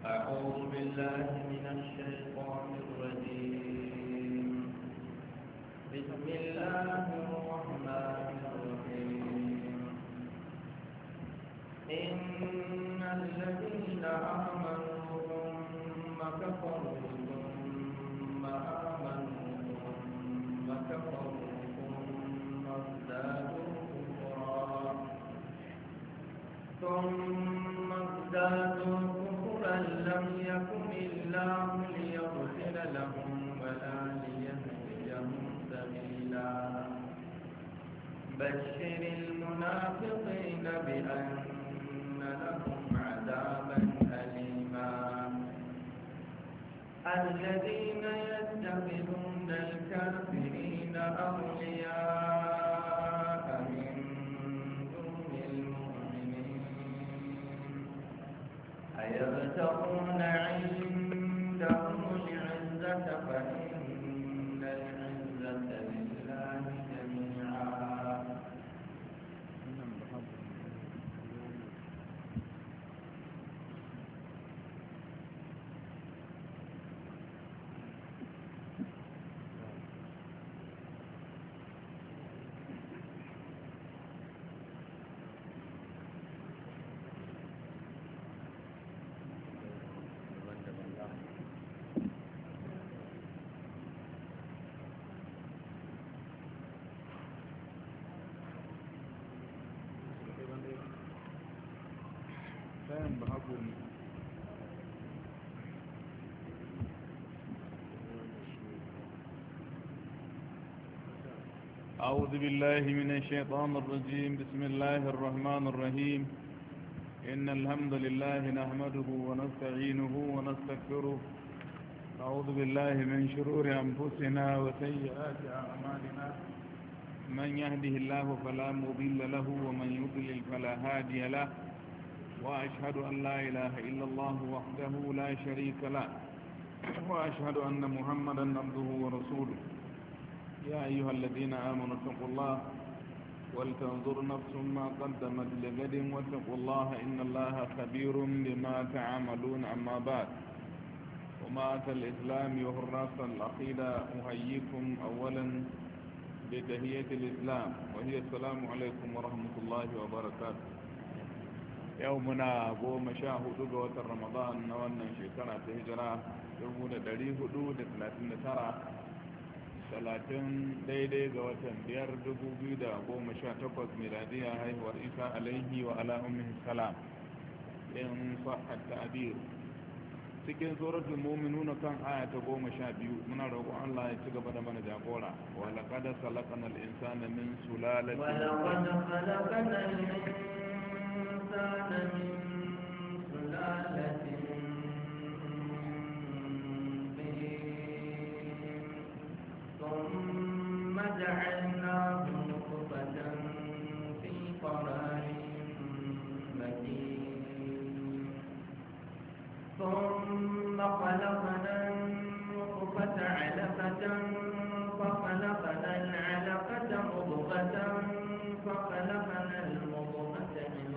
أعوذ بالله من الشيطان الرجيم. بسم الله الرحمن الرحيم. إن الذين آمنوا ثم كفروا ثم آمنوا ثم كفروا ثم ازدادوا كفرا لم يكن الله ليغفر لهم ولا ليهديهم سبيلا. بشر المنافقين بأن لهم عذابا أليما. الذين يتخذون الكافرين أولياء من دون المؤمنين أيبتغون عندهم العزة فإن العزة لله جميعا. أعوذ بالله من الشيطان الرجيم. بسم الله الرحمن الرحيم. إن الحمد لله نحمده ونستعينه ونستغفره. أعوذ بالله من شرور أنفسنا وسيئات أعمالنا. من يهده الله فلا مضل له ومن يضلل فلا هادي له. وأشهد أن لا إله إلا الله وحده لا شريك له. وأشهد أن محمدا عبده ورسوله. يا أيها الذين آمنوا اتقوا الله ولتنظر نفس ما قدمت لغد واتقوا الله إن الله خبير بما تعملون. أما بعد، ومعة الإسلام وحراس العقيدة أحييكم أولا بتحية الإسلام وهي السلام عليكم ورحمة الله وبركاته. يومنا قوم شاهد قوة رمضان نوانا شكرا تهجرا يومنا دليه حدود 30 daidai ga watan 5/2018 miladiya haihuwar isa alaihi wa ala ummihi salam in sahhat ta'bir. cikin suratul mu'minun kan aya ta 12 muna roƙon Allah ya ci gaba da mana jagora. wa laqad khalaqnal insana min sulalatin ثم جعلناه نطفة في قرار مكين ثم خلقنا النطفة علقة فخلقنا العلقة مضغة فخلقنا المضغة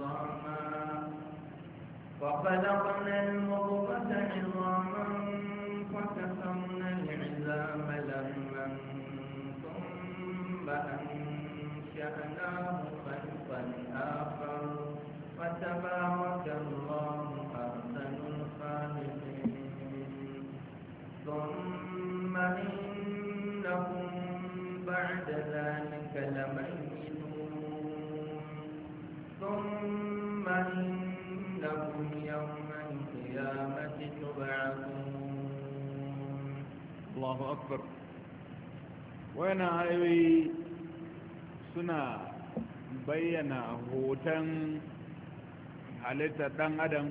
عظاما فكسرنا العظام لحما ثم أنشأناه خلقا آخر فتبارك الله أحسن الخالقين. ثم إنكم بعد ذلك لميتون ثم إنكم يوم القيامة تبعثون. Allahu akbar. Wayannan ayoyi suna bayyana hoton halittar ɗan adam,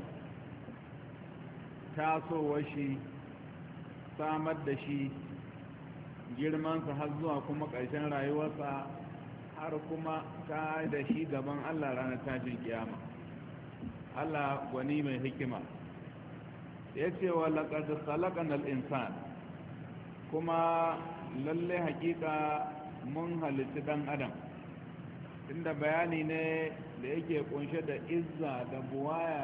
tasowar shi, samar da shi, girmansa har zuwa kuma ƙarshen rayuwarsa, har kuma ta da shi gaban Allah ranar tashin kiyama. Allah gwani mai hikima ya ce wa laqad khalaqnal insana, kuma lalle hakika mun halitta dan adam, inda bayani ne da yake kunshe da izza da buwaya